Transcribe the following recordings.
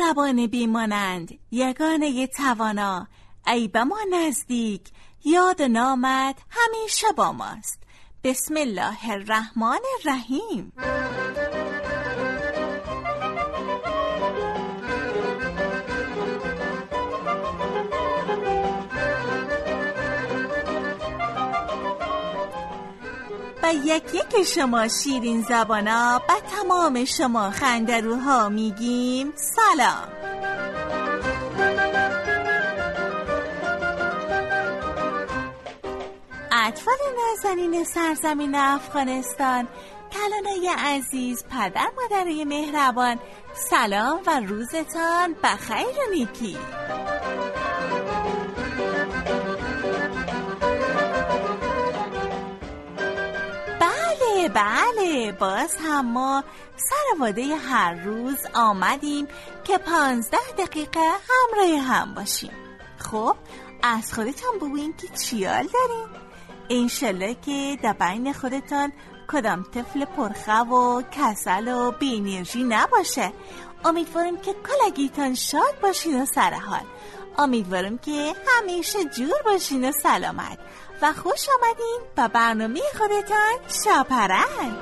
مهربان بیمانند، یگانه توانا، ای به ما نزدیک، یاد و نامت همیشه با ماست. بسم الله الرحمن الرحیم. و یک شما شیرین زبانا، به تمام شما خندروها میگیم سلام. اطفال نازنین سرزمین افغانستان، کلانای عزیز، پدر مادرای مهربان، سلام و روزتان بخیر و نیکی. بله، باز هم ما سر واده هر روز آمدیم که 15 دقیقه همراه هم باشیم. خب از خودتان بگوین که چیال دارین؟ انشالله که در بین خودتان کدام طفل پرخو و کسل و بی انرژی نباشه. امیدوارم که کلگیتان شاد باشین و سرحال. امیدوارم که همیشه جور باشین و سلامت و خوش آمدین به برنامه خودتان شاپرک.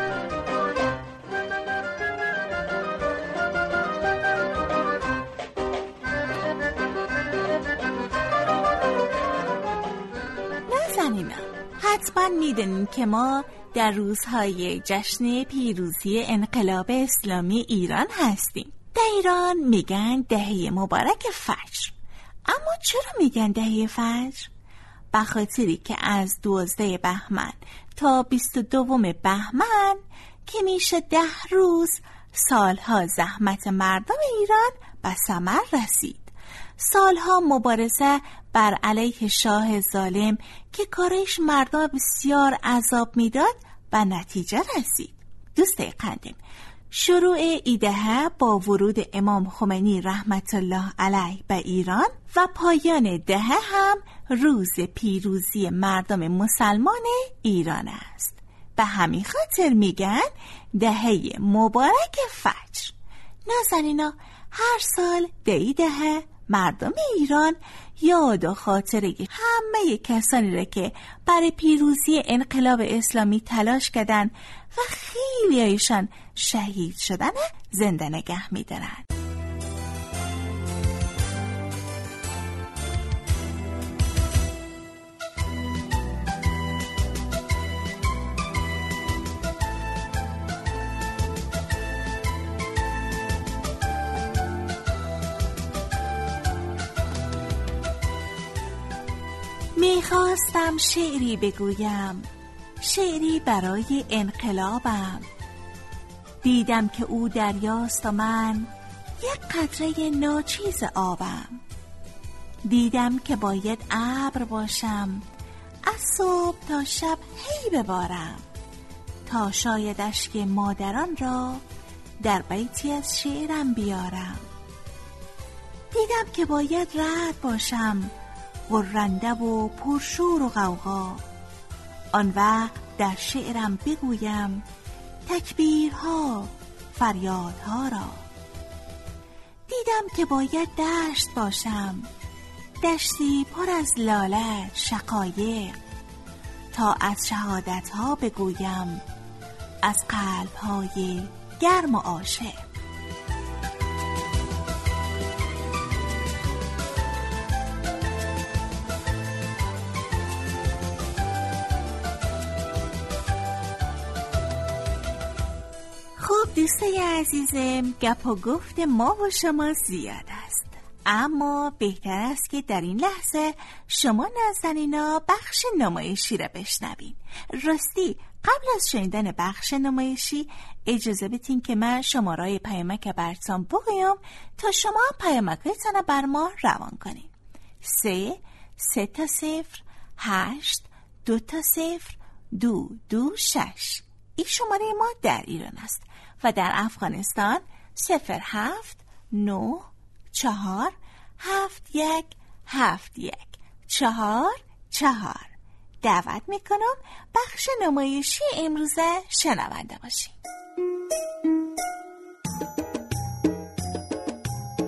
نازنینان، حتما میدونین که ما در روزهای جشن پیروزی انقلاب اسلامی ایران هستیم. در ایران میگن دهه مبارک فجر. اما چرا میگن دهه فجر؟ به خاطری که از 12 بهمن تا 22 بهمن که میشه 10 روز، سالها زحمت مردم ایران به ثمر رسید. سالها مبارزه بر علیه شاه ظالم که کارش مردم بسیار عذاب میداد و نتیجه رسید. دوستای قندم، شروع ایده با ورود امام خمینی رحمت الله علیه به ایران و پایان دهه هم روز پیروزی مردم مسلمان ایران است. به همین خاطر میگن دهه مبارک فجر. نازنینا، هر سال دهه مردم ایران یاد و خاطره همه کسانی را که برای پیروزی انقلاب اسلامی تلاش کردن و خیلی هایشان شهید شدن زنده نگه می‌دارن. میخواستم شعری بگویم، شعری برای انقلابم. دیدم که او دریاست و من یک قطره ناچیز آبم. دیدم که باید ابر باشم، از صبح تا شب هی ببارم، تا شاید اشک مادران را در بیتی از شعرم بیارم. دیدم که باید رعد باشم، غرنده و پرشور و غوغا، آن وقت در شعرم بگویم تکبیرها، فریادها را. دیدم که باید دشت باشم، دشتی پر از لاله شقایق، تا از شهادتها بگویم از قلبهای گرم و عاشق. دوستای عزیزم، گپ و گفت ما و شما زیاد است، اما بهتر است که در این لحظه شما نازنینا بخش نمایشی را بشنوین. راستی قبل از شنیدن بخش نمایشی اجازه بدین که من شماره‌های پیامک براتون بگویم تا شما پیامک‌هایتون را بر ما روان کنین. 3 تا 0 8 2 تا 0 2 2 6. این شماره ما در ایران است و در افغانستان 07 9 4 7 1 7 1 4 4. دعوت میکنم بخش نمایشی امروزه شنونده باشید.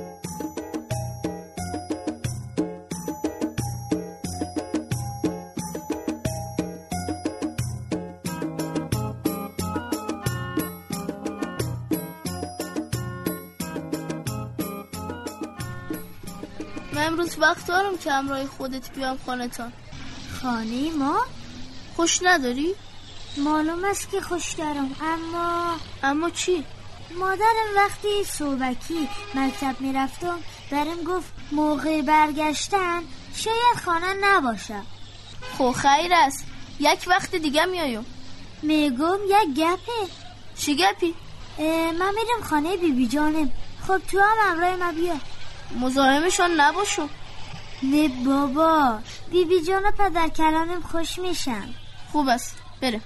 من امروز وقت دارم که همراه خودت بیام خانه‌تان. خانه ما؟ خوش نداری؟ معلوم است که خوش دارم، اما چی؟ مادرم وقتی صبحکی مکتب میرفتم برم گفت موقع برگشتن شاید خانه نباشه. خب خیر است، یک وقت دیگه میایم. میگم یک گپه. چی گپی؟ من میرم خانه بیبی جانم. خب تو هم همراه ما بیا. مزاحمشان نباشو. نه بابا، بیبی جان و پدر کلانم خوش میشن. خوب است، بریم.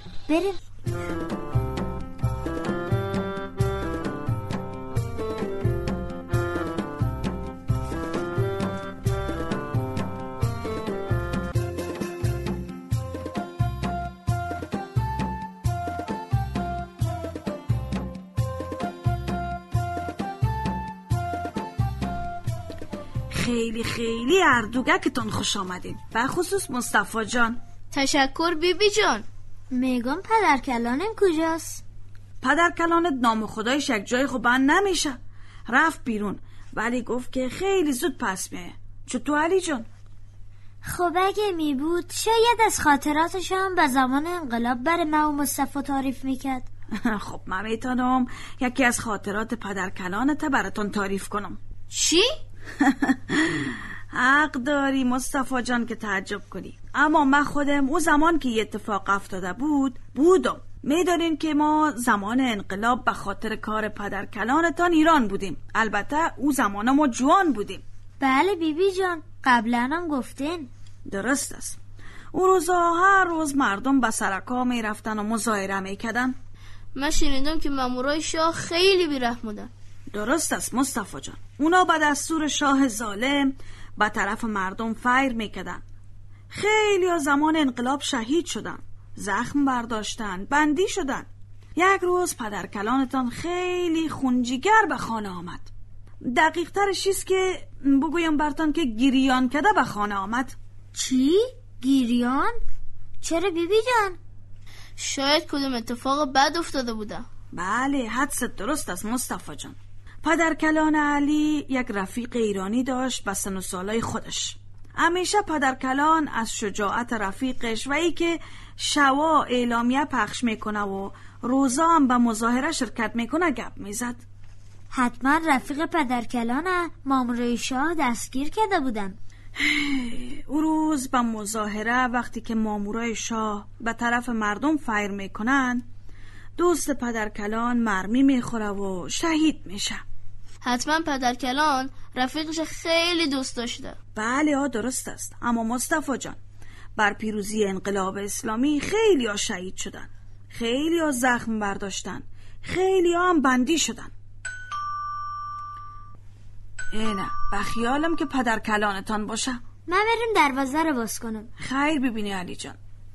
خیلی خیلی اردوگکتون خوش آمدید، به خصوص مصطفی جان. تشکر بیبی جان. میگم پدر کلانم کجاست؟ پدر کلانت نام خدایش یک جای خوب نمیشه، رفت بیرون، ولی گفت که خیلی زود پس میه. چطور علی جان؟ خب اگه می بود شاید از خاطراتش هم به زمان انقلاب بر ما و مصطفی تعریف میکرد. خب من میتونم یکی از خاطرات پدر کلانت براتون تعریف کنم. چی؟ حق داری مصطفی جان که تعجب کنی، اما من خودم او زمان که یه اتفاق افتاده بودم. میدونین که ما زمان انقلاب به خاطر کار پدر کلانتان ایران بودیم. البته او زمان ما جوان بودیم. بله بیبی جان، قبلا هم گفتین. درست است. اون روزا هر روز مردم به سرکا می رفتن و مظاهره می کردن. من شنیدم که مامورای شاه خیلی بی‌رحم بودن. درست است مصطفی جان، اونا به دستور شاه ظالم به طرف مردم فیر میکدن. خیلی ها زمان انقلاب شهید شدن، زخم برداشتن، بندی شدن. یک روز پدر کلانتان خیلی خونجیگر به خانه آمد. دقیق ترش چیست که بگویم برتان که گریان کده به خانه آمد. چی؟ گریان؟ چرا بیبی جان؟ شاید کدوم اتفاق بد افتاده بوده. بله، حدست درست است مصطفی جان. پدر کلان علی یک رفیق ایرانی داشت به سن و سالای خودش. همیشه پدر کلان از شجاعت رفیقش و ای که شوا اعلامیه پخش میکنه و روزا هم به مظاهره شرکت میکنه گپ میزد. حتما رفیق پدر کلانه مامورای شاه دستگیر کرده بودن. او روز به مظاهره وقتی که مامورای شاه به طرف مردم فیر میکنن، دوست پدر کلان مرمی میخوره و شهید میشه. حتما پدر کلان رفیقش خیلی دوست داشته. بله درست است، اما مصطفی جان بر پیروزی انقلاب اسلامی خیلی ها شهید شدن، خیلی ها زخم برداشتن، خیلی ها هم بندی شدن. اینه به خیالم که پدر کلانتان باشه. من بریم دروازه رو باز کنم. خیر ببینی علی جان.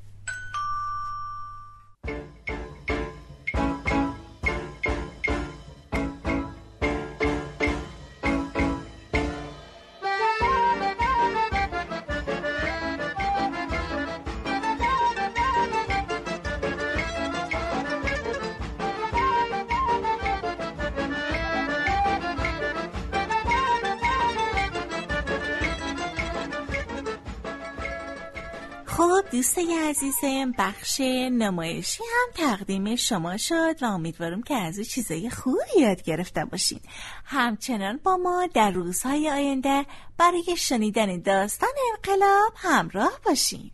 خب دوستای عزیزم، بخش نمایشی هم تقدیم شما شد و امیدوارم که از او چیزای خوبی یاد گرفته باشین. همچنان با ما در روزهای آینده برای شنیدن داستان انقلاب همراه باشین.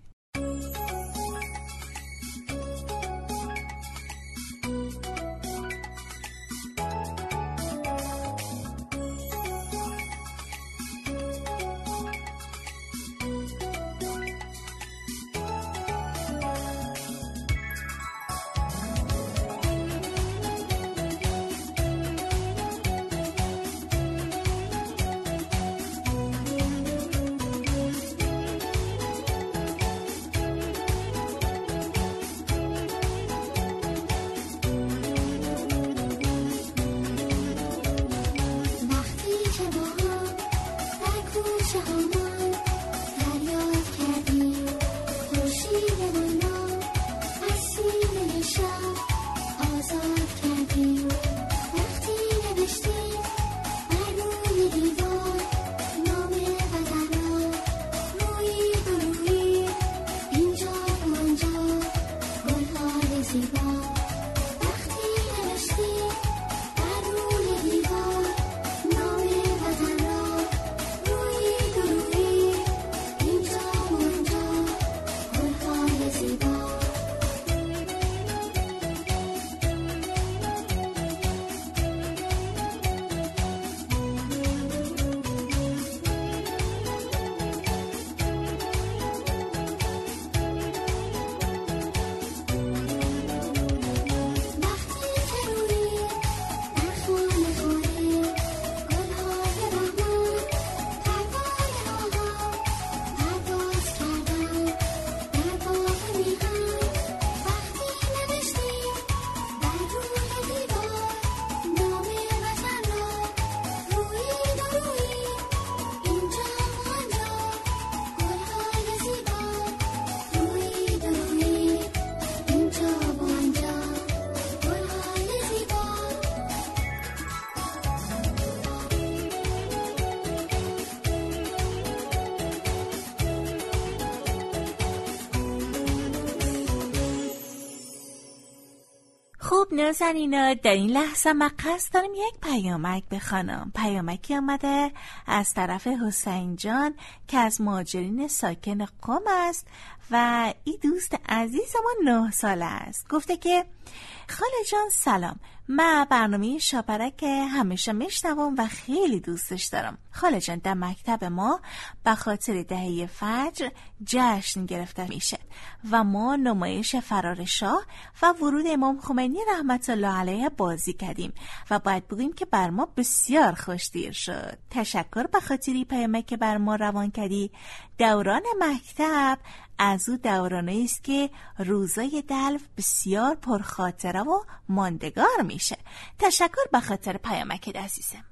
نازنینا، در این لحظه من قصد دارم یک پیامک بخوانم. پیامکی آمده از طرف حسین جان که از مهاجرین ساکن قم است و این دوست عزیز ما 9 ساله است. گفته که خاله جان سلام، من برنامه شاپرک همیشه میشنوم و خیلی دوستش دارم. خاله جان، در مکتب ما به خاطر دهه فجر جشن گرفته میشه و ما نمایش فرار شاه و ورود امام خمینی رحمت الله علیه بازی کردیم و باید بگوییم که بر ما بسیار خوش‌دیر شد. تشکر به خاطری پیامک که بر ما روان کردی. دوران مکتب از او دورانی است که روزای دلو بسیار پرخاطره و ماندگار میشه. تشکر به خاطر پیامک عزیزم.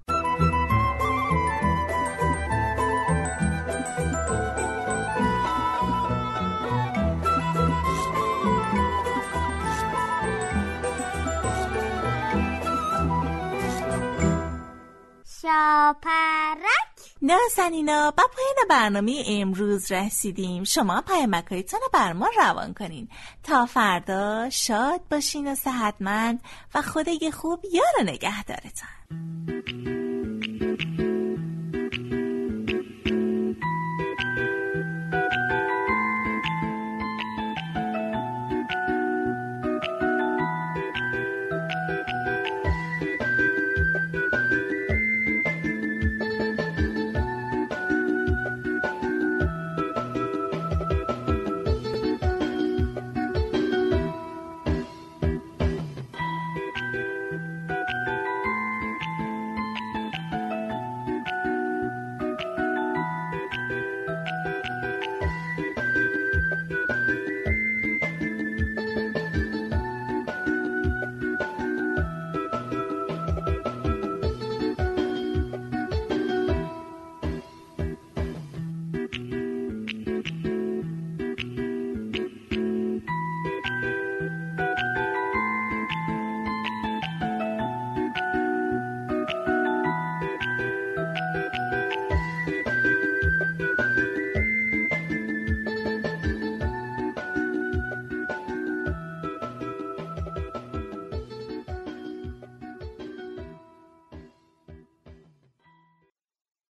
شاپرک. نازنینا، با پایان برنامه امروز رسیدیم. شما پیامک‌هایتون رو بر ما روان کنین. تا فردا شاد باشین و صحتمند و خدای خوب یار و نگهدارتون.